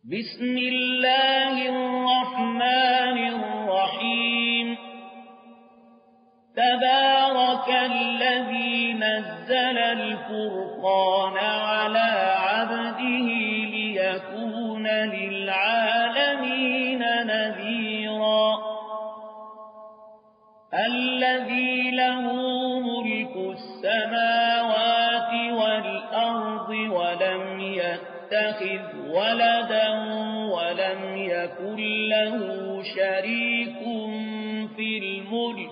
بسم الله الرحمن الرحيم تبارك الذي نزل الفرقان على عبده ليكون للعالمين نذيرا الذي له ملك السماوات والأرض ولم يتخذ ولدا ولم يكن له شريك في الملك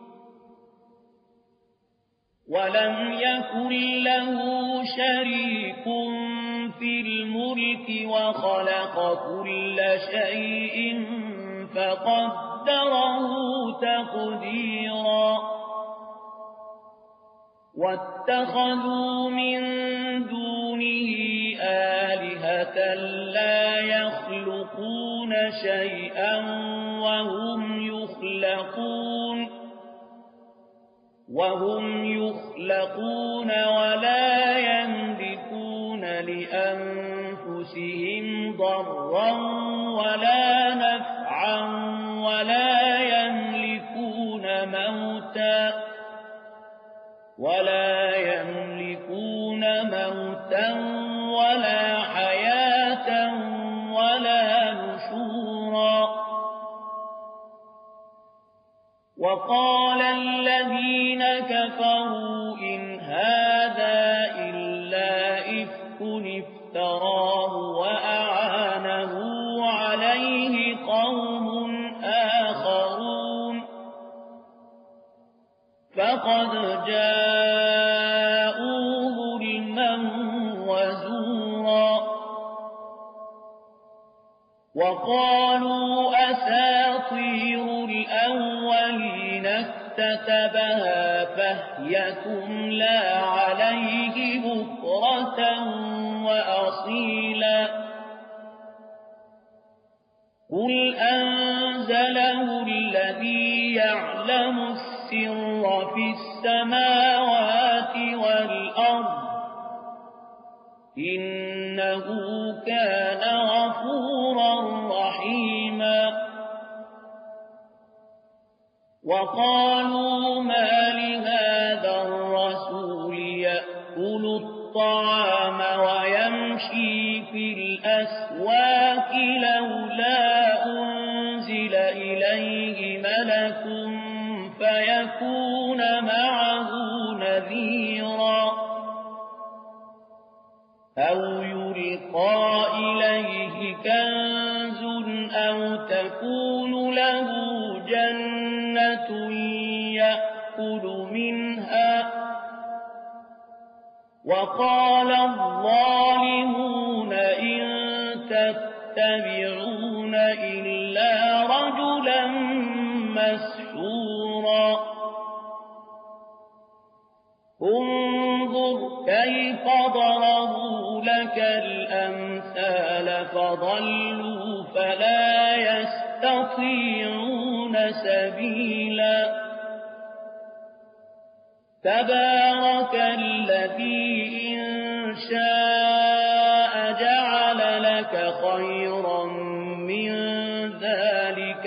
وخلق كل شيء فقدره تقديرا واتخذوا من دونه آلهة لا يخلقون شيئا وهم يخلقون ولا يملكون لأنفسهم ضرا ولا نفعا ولا يملكون موتا ولا حياة ولا نشورا وقال الذين كفروا إن هذا إلا إفك افتراه وأعانه عليه قوم آخرون فقد جاءوا ظلما وزورا وقالوا أساطير الأولين اكتتبها فهي تملى عليه بكرة وأصيلا قل أنزله الذي يعلم السر في السماوات والأرض إنه كان غفورا رحيما وقالوا ما لهذا الرسول يأكل الطعام ويمشي في الأسواق لولا أنزل إليه ملك فيكون معه نذيرا أو يلقى إليه كنز أو تكون له جنة يأكل منها وقال الظالمون إن تتبعون إلا رجلا مسحورا انظر كيف ضربوا لك الأمثال فضلوا فلا يستطيعون سبيلا تبارك الذي إن شاء جعل لك خيرا من ذلك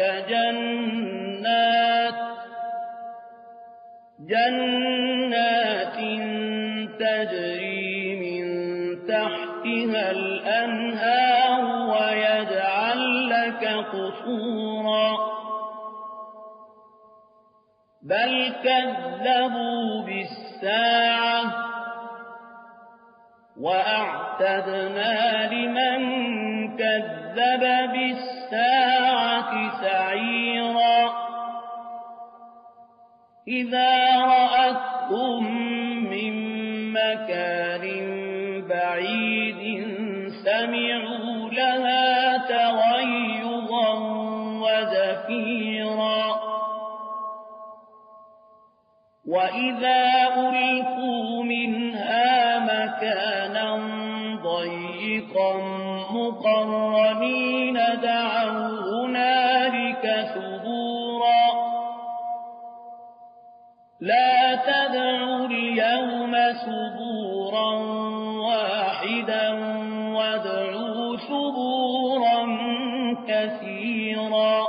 جنات تجري من تحتها الأنهار ويجعل لك قصورا بل كذبوا بالساعة وأعتدنا لمن كذب بالساعة سعيرا إذا رأتهم من مكان بعيد سمعوا لها تغيظا وزفيرا وإذا ألقوا منها مكانا ضيقا مقرنين دعوا هنالك ثبورا لا تدعوا اليوم ثبورا واحدا وادعوا ثبورا كثيرا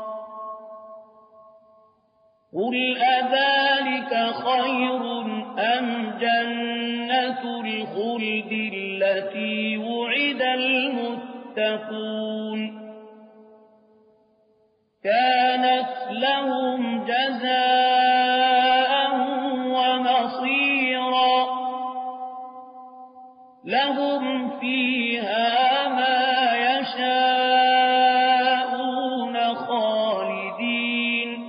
قل أذلك خير أم جنة الخلد التي وعد المتقون كانت لهم جزاء ومصيرا لهم فيها ما يشاءون خالدين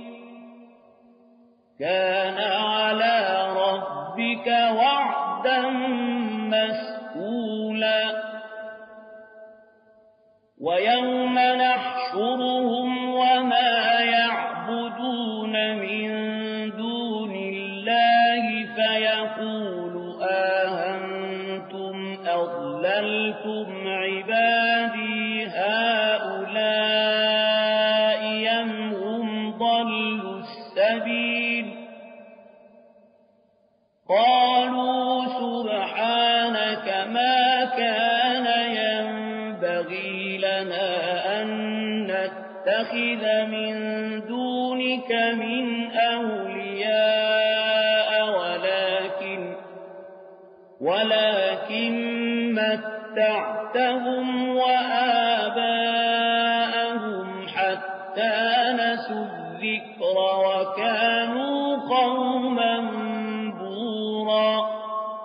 كان على ربك وعدا مسئولا ويوم نحشرهم وما يعبدون من دون الله فيقول أأنتم أضللتم عبادي هؤلاء أم هم ضلوا السبيل قالوا سبحانك ما كان ينبغي لنا أن نتخذ من دونك من أولياء ولكن متعتهم وآباءهم حتى نسوا الذكر وكانوا قوما بورا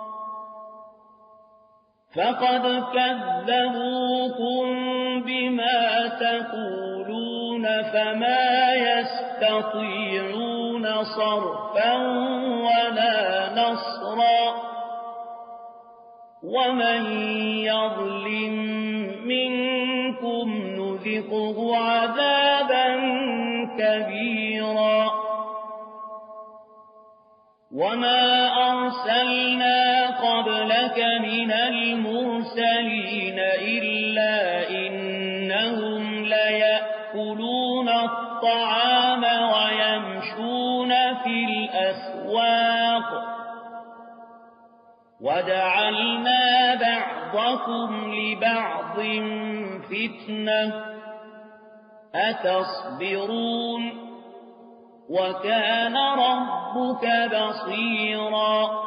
فقد كذبوكم بما تقولون فما يستطيعون صرفا ولا نصرا ومن يظلم منكم نذقه عذابا كبيرا وما أرسلنا قبلك من المرسلين إلا إنهم ليأكلون الطعام ويمشون في الأسواق وجعلنا بعضكم لبعض فتنة أتصبرون وكان ربك بصيرا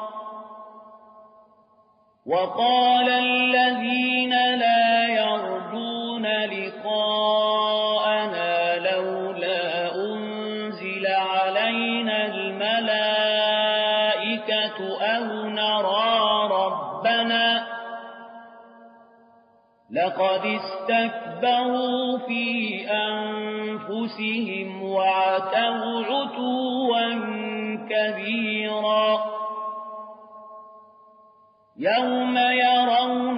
وقال الذين لا يرجون لقاءنا لولا أنزل علينا الملائكة أو نرى ربنا لقد استكبروا في أنفسهم وعتوا عتوا كبيرا يوم يرون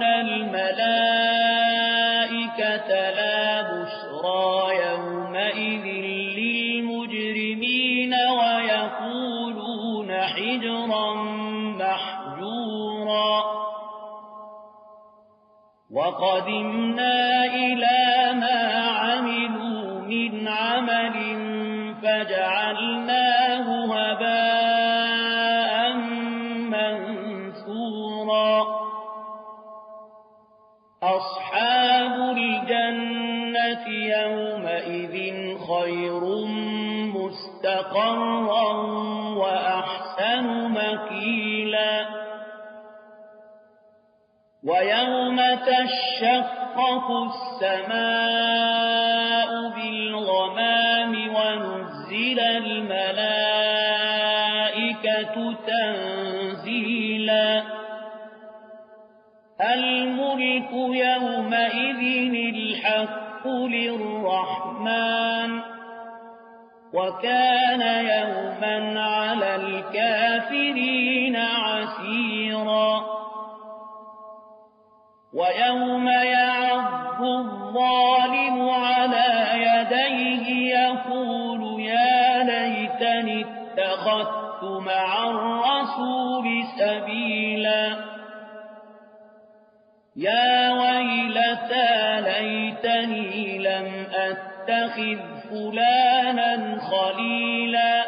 الملائكة لا بشرى يومئذ للمجرمين ويقولون حجرا محجورا وقدمنا إلى ما عملوا من عمل فجعلناه هباء منثورا أصحاب الجنة يومئذ خير مستقرا وأحسن مقيلا ويوم تشقق السماء بالغمام ونزل الملائكة تنزيلا الملك يومئذ الحق للرحمن وكان يوما على الكافرين عسيرا ويوم يعض الظالم على يديه يقول يا ليتني اتخذت مع الرسول سبيلا يا ويلتى ليتني لم أتخذ فلانا خليلا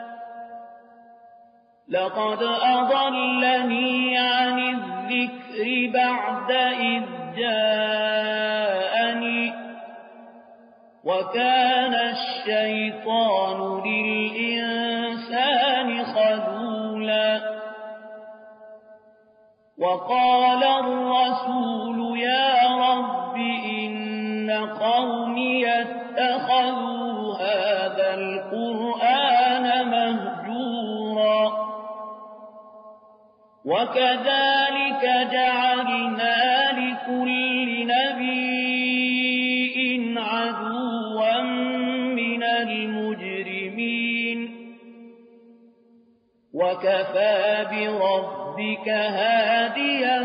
لقد أضلني عن الذكر بعد إذ جاءني وكان الشيطان للإنسان خذولا وقال الرسول يا رب إن قومي اتخذوا هذا القرآن مهجورا وكذلك جعلنا لكل نبي عدوا من المجرمين وكفى بربك هاديا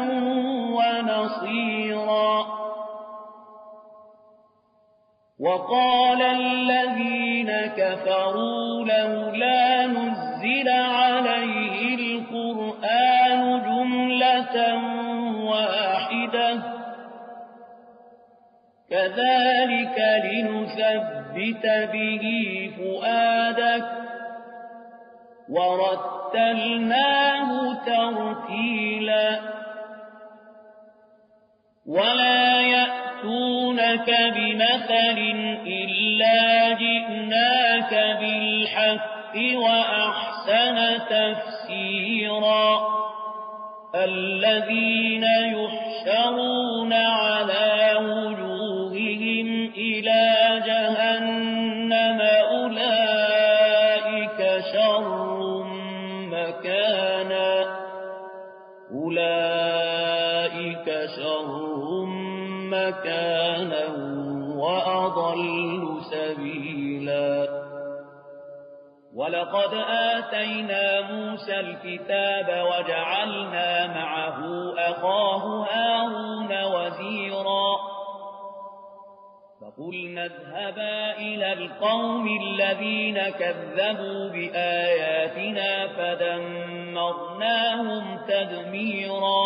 ونصيرا وقال الذين كفروا لولا نزل عليه القرآن جملة واحدة كذلك لنثبت به فؤادك ورتلناه ترتيلا ولا يأتونك بمثل إلا جئناك بالحق وأحسن تفسيرا الذين يحشرون على وجوههم إلى جهنم أولئك شر مكانا وأضل سبيلا ولقد آتينا موسى الكتاب وجعلنا معه أخاه هارون وزيرا فقلنا اذهبا إلى القوم الذين كذبوا بآياتنا فدمرناهم تدميرا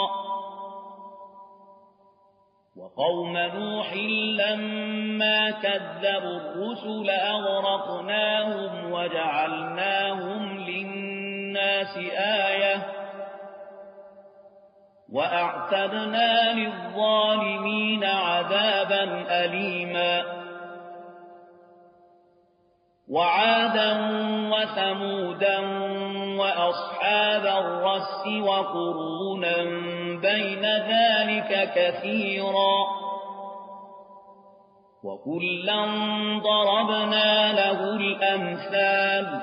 وقوم نوح لما كذبوا الرسل أغرقناهم وجعلناهم للناس آية وأعتدنا للظالمين عذابا أليما وعادا وثمودا وأصحاب الرس وقرونا بين ذلك كثيرا وكلا ضربنا له الأمثال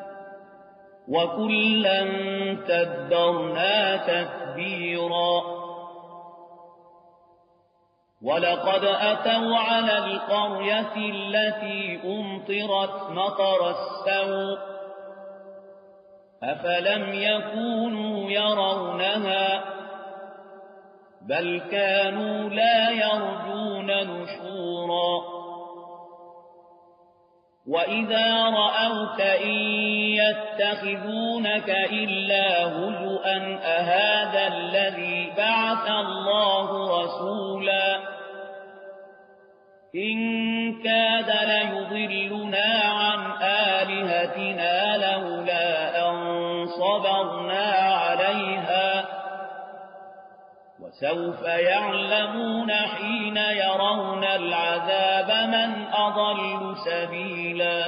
وكلا تدبرنا تتبيرا ولقد أتوا على القرية التي أمطرت مطر السوء أفلم يكونوا يرونها بل كانوا لا يرجون نشورا وإذا رأوك إن يتخذونك إلا هزؤا أهذا الذي بعث الله رسولا إن كاد ليضلنا عن آلهتنا لولا أن صبرنا عليها وسوف يعلمون حين يرون العذاب من أضل سبيلا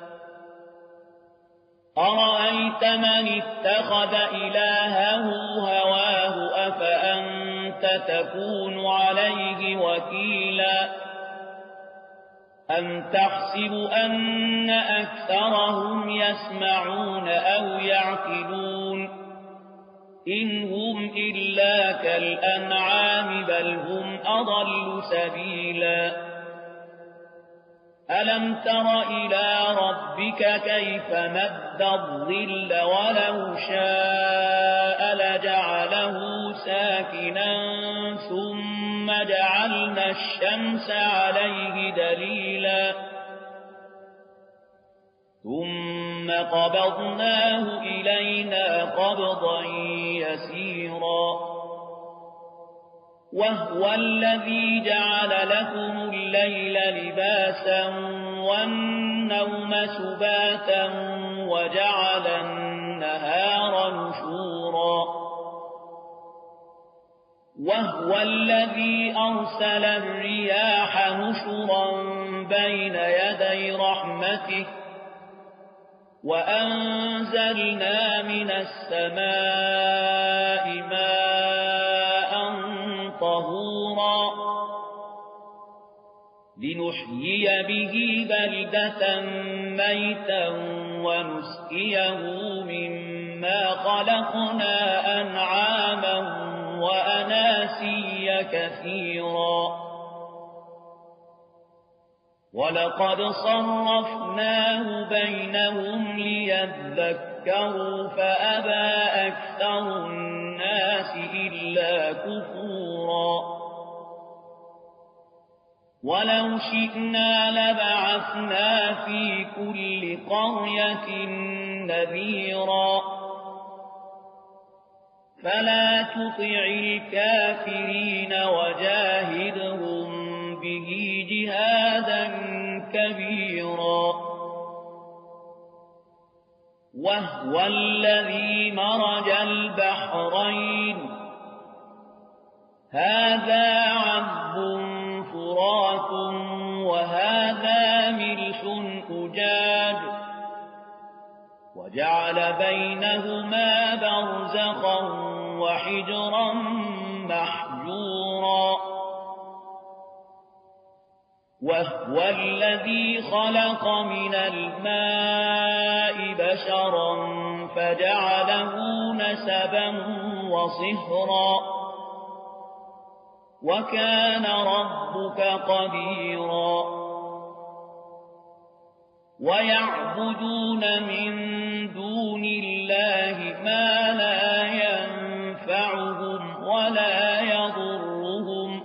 أرأيت من اتخذ إلهه هواه أفأنت تكون عليه وكيلا أم تحسب أن أكثرهم يسمعون أو يعقلون إن هم إلا كالأنعام بل هم أضل سبيلا ألم تر إلى ربك كيف مد الظل ولو شاء لجعله ساكنا ثم جعلنا الشمس عليه دليلا ثم قبضناه إلينا قبضا يسيرا وهو الذي جعل لكم الليل لباسا والنوم سباتا وجعل النهار نشورا وهو الذي أرسل الرياح نشرا بين يدي رحمته وأنزلنا من السماء ماء طهورا لنحيي به بلدة ميتا ونسقيه مما خلقنا أنعاما وأناسيا كثيرا ولقد صرفناه بينهم ليذكروا فأبى أكثر الناس إلا كفورا ولو شئنا لبعثنا في كل قرية نذيرا فلا تطع الكافرين وجاهدهم به جهادا كبيرا وهو الذي مرج البحرين هذا عذب فرات وهذا ملح أجاج وجعل بينهما برزخا وحجرا محجورا وهو الذي خلق من الماء بشرا فجعله نسبا وصهرا وكان ربك قديرا ويعبدون من دون الله ما لا ينفعهم ولا يضرهم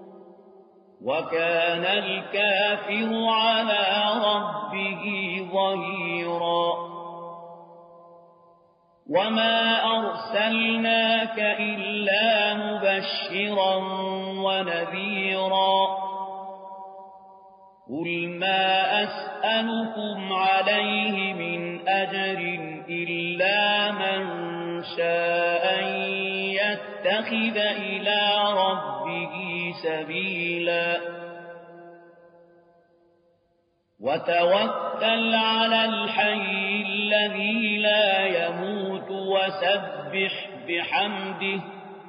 وكان الكافر على ربه ظهيرا وما أرسلناك إلا مبشرا ونذيرا قل ما أسألكم عليه من أجر إلا من شاء أن يتخذ إلى ربه سبيلا وتوكل على الحي الذي لا يموت وسبح بحمده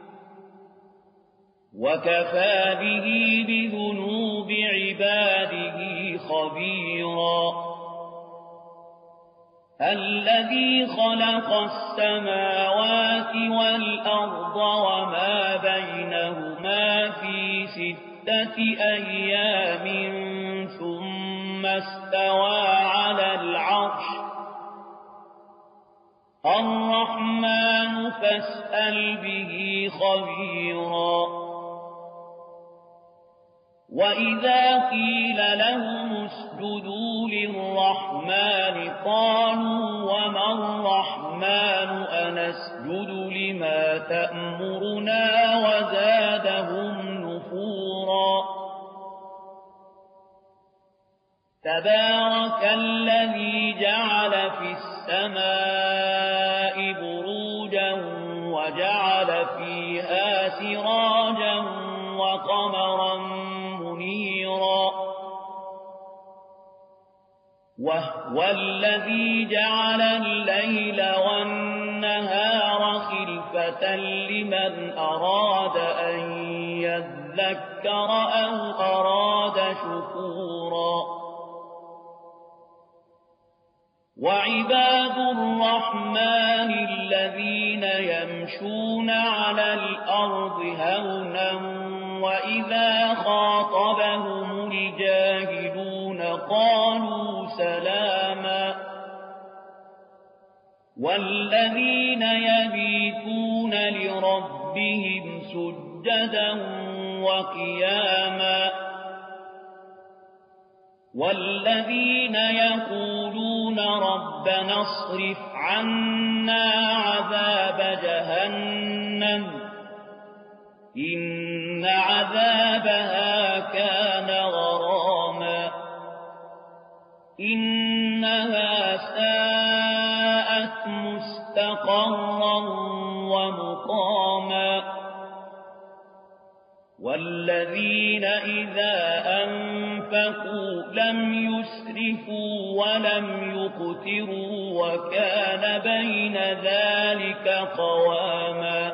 وكفى به بذنوب عباده خبيرا الذي خلق السماوات والأرض وما بينهما في 6 أيام ثم استوى على العرش الرحمن فاسأل به خبيرا وإذا قيل لهم اسجدوا للرحمن قالوا وما الرحمن أنسجد لما تأمرنا وزادهم نفورا تبارك الذي جعل في السماء بروجا وجعل فيها سراجا وقمرا منيرا وهو الذي جعل الليل والنهار خلفة لمن أراد أن يذكر أو أراد شكورا وعباد الرحمن الذين يمشون على الأرض هونا وإذا خاطبهم الجاهلون قالوا سلاما والذين يبيتون لربهم سجدا وقياما والذين يقولون ربنا اصرف عنا عذاب جهنم إن عذابها كان غراما إنها ساءت مستقرا ومقاما والذين إذا أنفقوا أنفقوا لم يسرفوا ولم يقتروا وكان بين ذلك قواما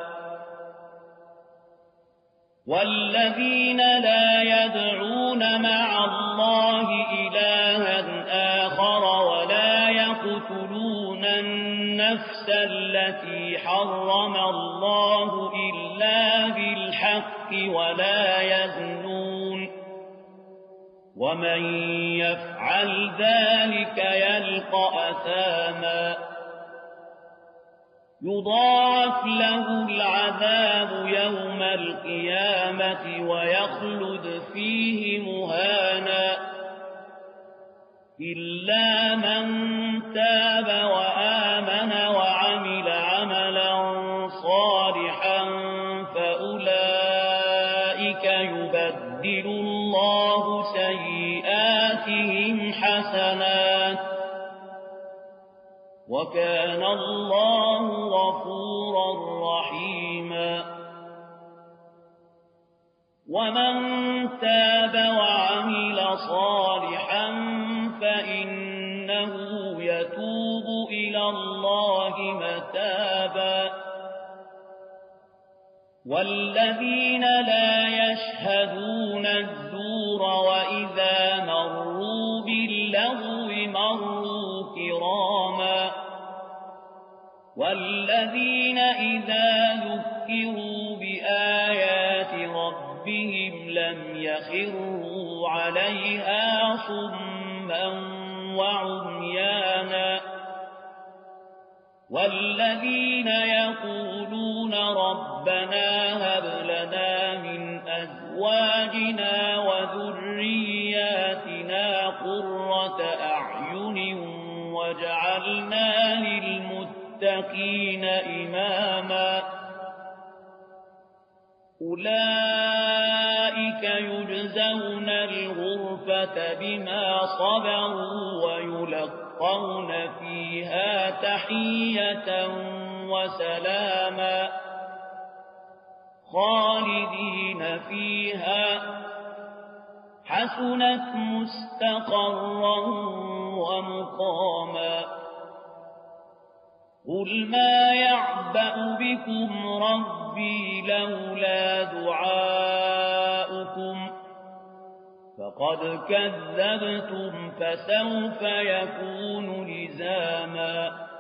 والذين لا يدعون مع الله إلها آخر ولا يقتلون النفس التي حرم الله إلا بالحق ولا يزنون ومن يفعل ذلك يلقى أثاما يضاعف له العذاب يوم القيامة ويخلد فيه مهانا إلا من تاب وآمن وعمل عملا صالحا فأولئك يبدل الله سيئاتهم حسنات وكان الله غفورا رحيما ومن تاب وعمل صالحا فإنه يتوب إلى الله متابا والذين لا يشهدون الزور وإذا مروا باللغو مروا كراما والذين إذا ذكروا بآيات ربهم لم يخروا عليها صما وعميانا والذين يقولون ربنا هب لنا من أزواجنا وذرياتنا قرة أعين واجعلنا للمتقين إماما أولئك يجزون الغرفة بما صبروا ويلقون فيها تحية وسلاما خالدين فيها حسنت مستقرا ومقاما قل ما يعبأ بكم ربي لولا دعاؤكم فقد كذبتم فسوف يكون لزاما